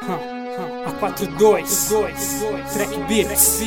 A42 Track Beats.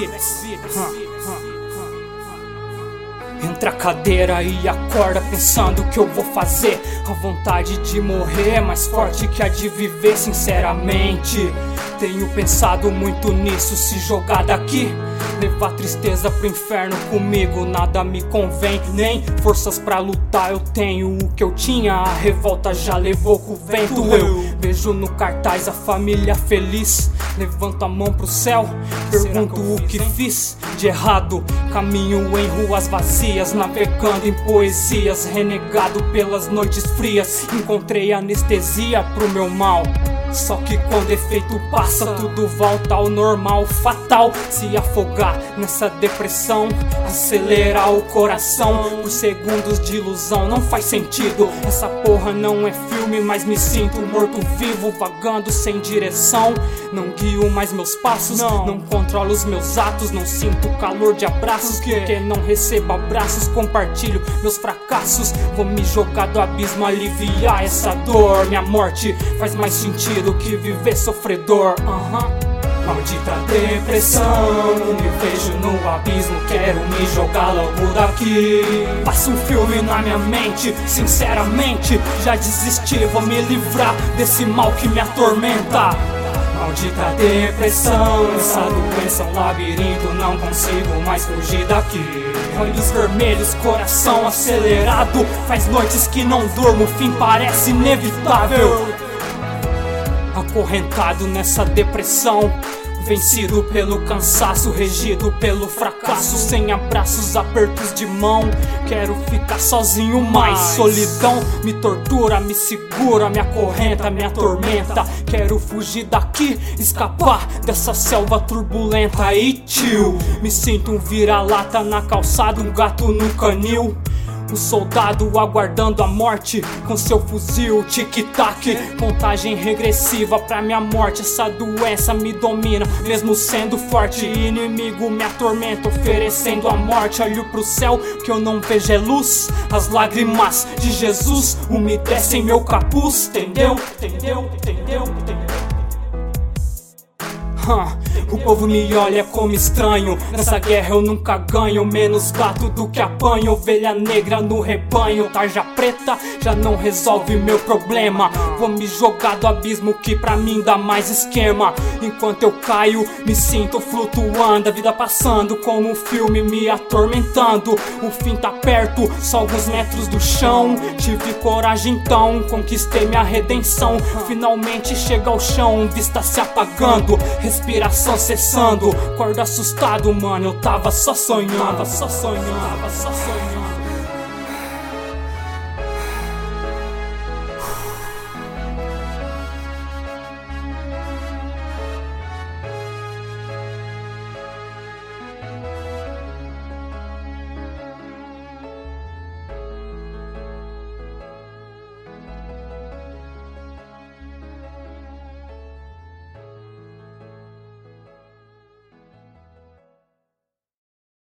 Entra a cadeira e acorda pensando o que eu vou fazer. A vontade de morrer é mais forte que a de viver, sinceramente. Tenho pensado muito nisso, se jogar daqui, levar tristeza pro inferno comigo, nada me convém. Nem forças pra lutar eu tenho, o que eu tinha a revolta já levou com o vento. Eu vejo no cartaz a família feliz, levanto a mão pro céu, pergunto o que fiz de errado. Caminho em ruas vazias, navegando em poesias, renegado pelas noites frias. Encontrei anestesia pro meu mal, só que quando efeito passa, tudo volta ao normal. Fatal se afogar nessa depressão, acelerar o coração por segundos de ilusão. Não faz sentido, essa porra não é filme, mas me sinto morto-vivo, vagando sem direção. Não guio mais meus passos, não controlo os meus atos, não sinto calor de abraços, porque não recebo abraços, compartilho meus fracassos. Vou me jogar do abismo, aliviar essa dor. Minha morte faz mais sentido que viver sofredor. Maldita depressão, me vejo no abismo, quero me jogar logo daqui. Passa um filme na minha mente, sinceramente já desisti, vou me livrar desse mal que me atormenta. Maldita depressão, essa doença é um labirinto, não consigo mais fugir daqui. Olhos vermelhos, coração acelerado, faz noites que não durmo, o fim parece inevitável. Acorrentado nessa depressão, vencido pelo cansaço, regido pelo fracasso, sem abraços, apertos de mão. Quero ficar sozinho, mas solidão me tortura, me segura, me acorrenta, me atormenta. Quero fugir daqui, escapar dessa selva turbulenta. E tio, me sinto um vira-lata na calçada, um gato no canil, um soldado aguardando a morte com seu fuzil, tic-tac, contagem regressiva pra minha morte. Essa doença me domina, mesmo sendo forte. Inimigo me atormenta, oferecendo a morte. Olho pro céu, que eu não vejo é luz. As lágrimas de Jesus umedecem meu capuz. Entendeu? O povo me olha como estranho, nessa guerra eu nunca ganho, menos bato do que apanho. Ovelha negra no rebanho, tarja preta já não resolve meu problema. Vou me jogar do abismo que pra mim dá mais esquema. Enquanto eu caio, me sinto flutuando, a vida passando como um filme me atormentando. O fim tá perto, só alguns metros do chão. Tive coragem então, conquistei minha redenção. Finalmente chega ao chão, vista se apagando, respiração cessando. Acordo assustado, mano, eu tava só sonhando.